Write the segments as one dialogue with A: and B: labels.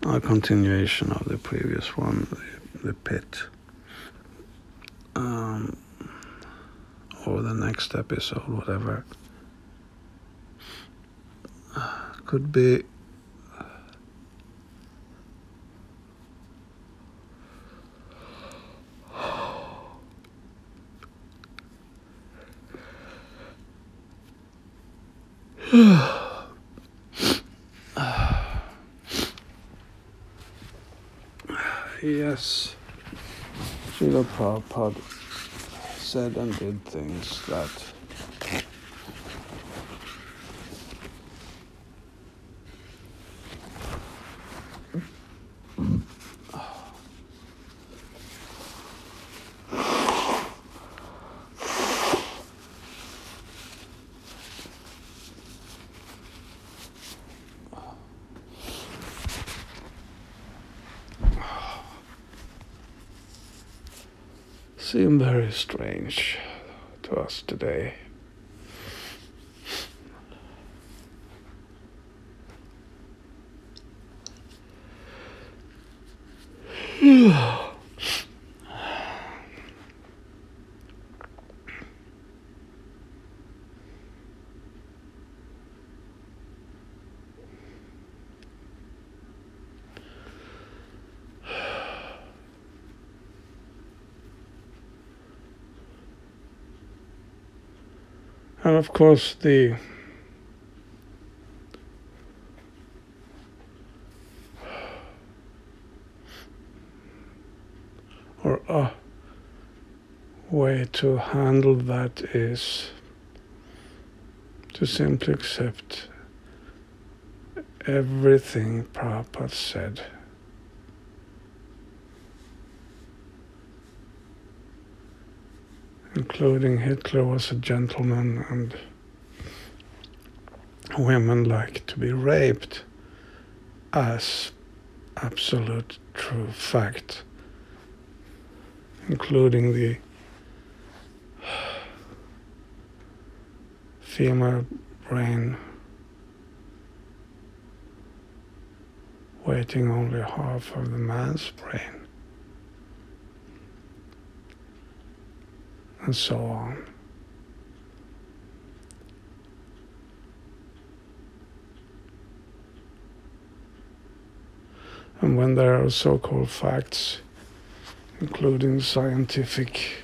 A: a continuation of the previous one, the pit, or the next episode, whatever. Could be yes, Srila Prabhupada said and did things that seem very strange to us today. And of course a way to handle that is to simply accept everything Prabhupada said. Including Hitler was a gentleman and women like to be raped as absolute true fact. Including the female brain weighing only half of the man's brain. And so on. And when there are so-called facts, including scientific,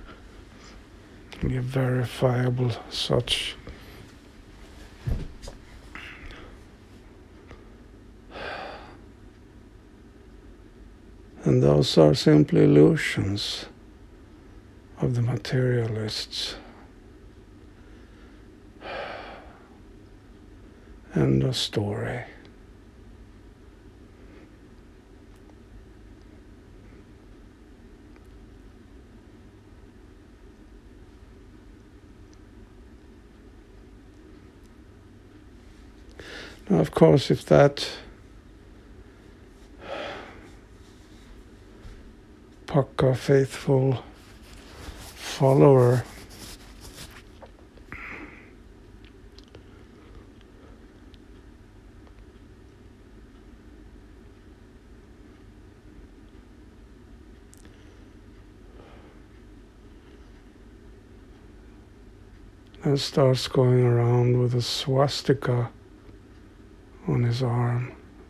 A: verifiable such, and those are simply illusions of the materialists. End of story. Now, of course, if that Pakka faithful follower and starts going around with a swastika on his arm,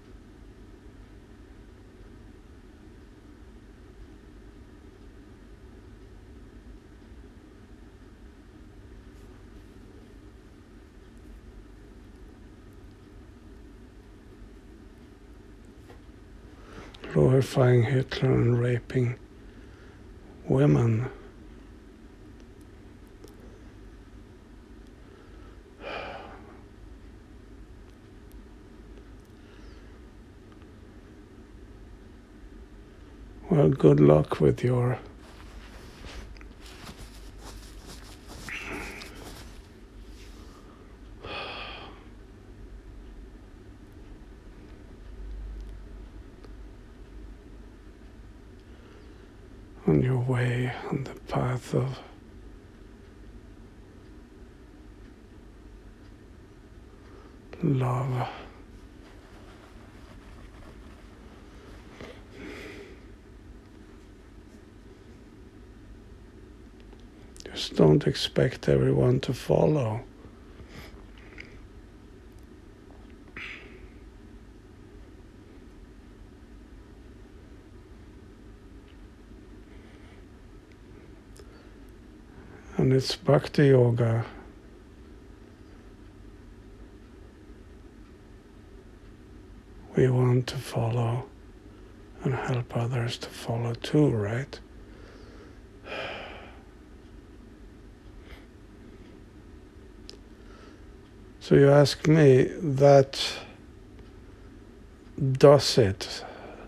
A: glorifying Hitler and raping women. Well, good luck with your on your way on the path of love. just don't expect everyone to follow. And it's Bhakti Yoga. We want to follow and help others to follow too, right? So you ask me, that does it?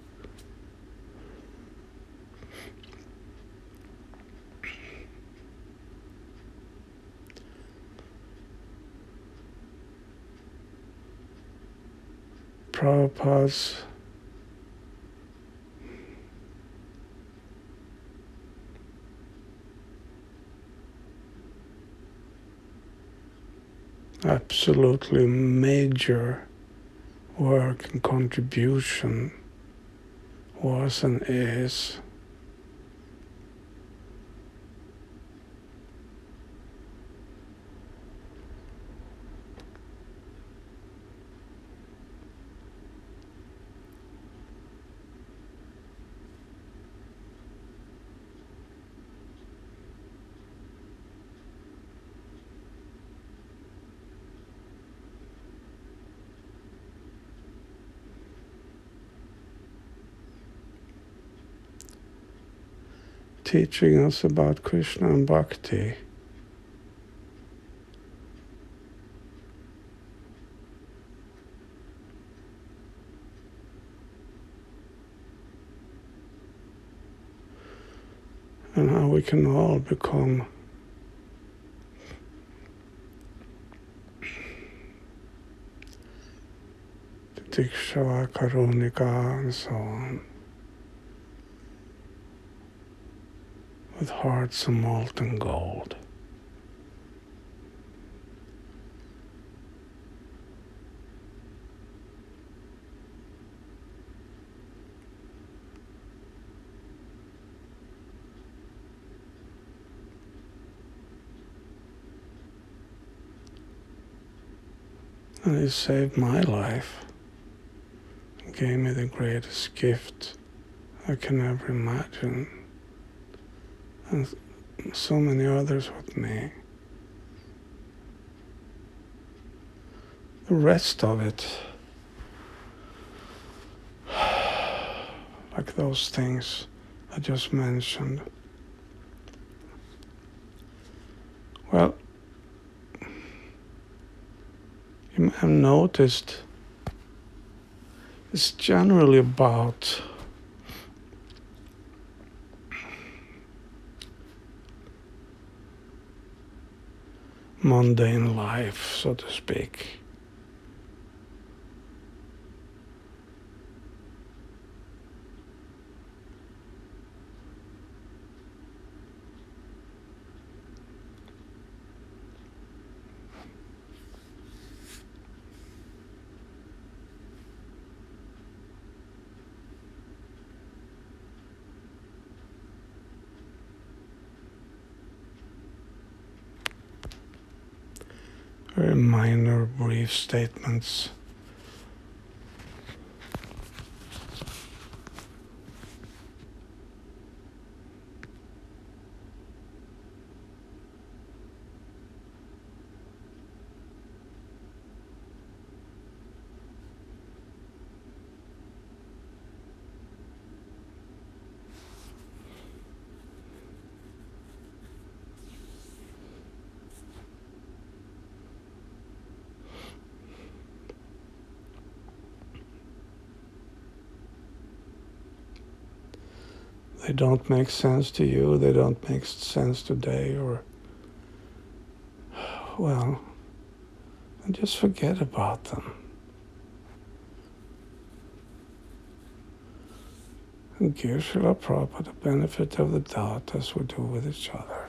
A: Prabhupada's absolutely major work and contribution was and is teaching us about Krishna and Bhakti. And how we can all become Diksha, Karunika, and so on, with hearts of molten gold. And he saved my life, and gave me the greatest gift I can ever imagine, and so many others with me. The rest of it, like those things I just mentioned, well, you may have noticed it's generally about mundane life, so to speak. Very minor, brief statements. They don't make sense to you, they don't make sense today, or, well, just forget about them. And give Srila Prabhupada the benefit of the doubt as we do with each other.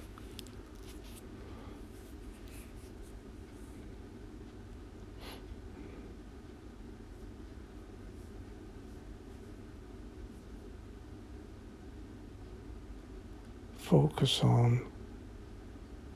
A: Focus on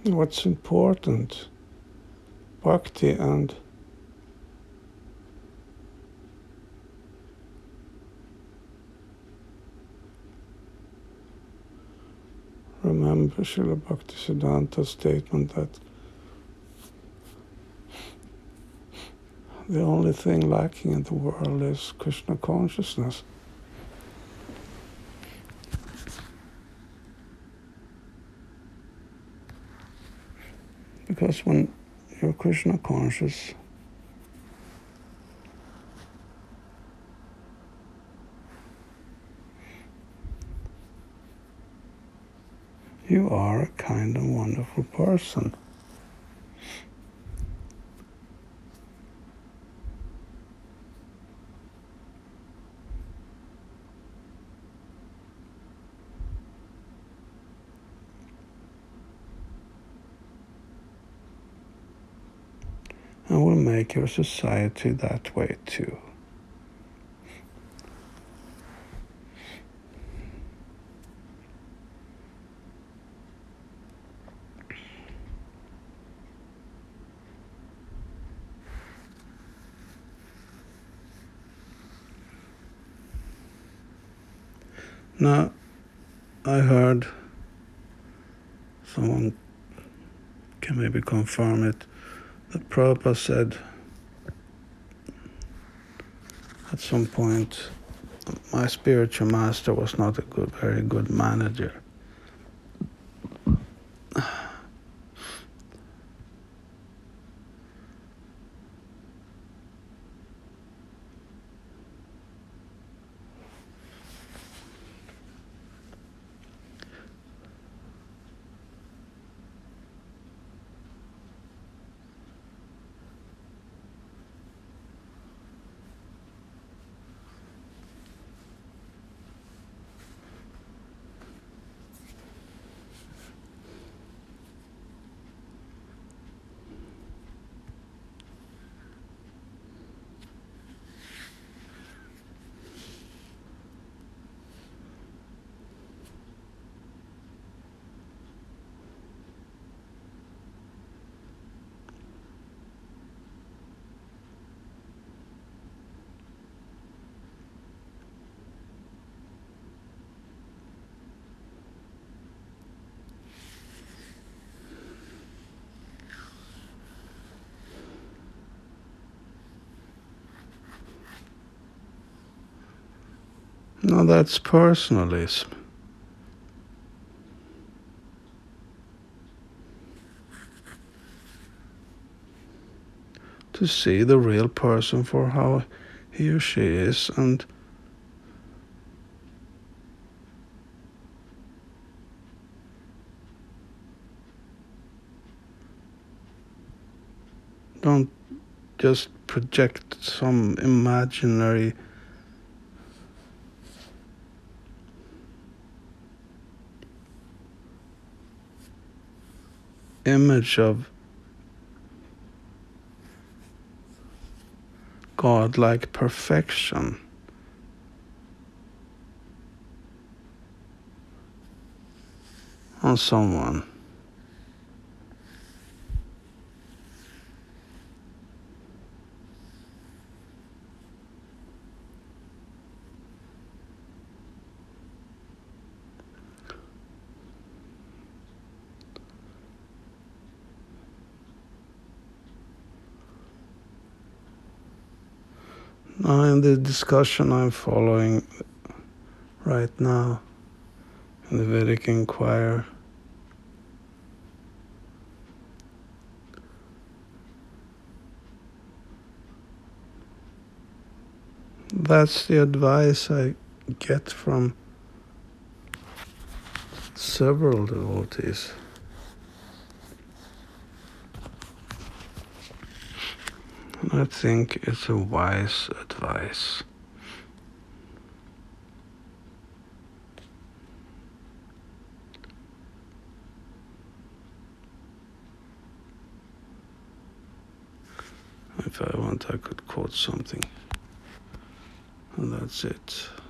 A: what's important. Bhakti and remember Srila Bhaktisiddhanta's statement that the only thing lacking in the world is Krishna consciousness. Because when you're Krishna conscious, you are a kind and wonderful person. And will make your society that way too. Now, I heard, someone can maybe confirm it, that Prabhupada said at some point, my spiritual master was not a very good manager. Now that's personalism. To see the real person for how he or she is, and don't just project some imaginary image of God-like perfection. On someone. Now, in the discussion I'm following right now in the Vedic Inquirer, that's the advice I get from several devotees. And I think it's a wise advice. If I want, I could quote something. And that's it.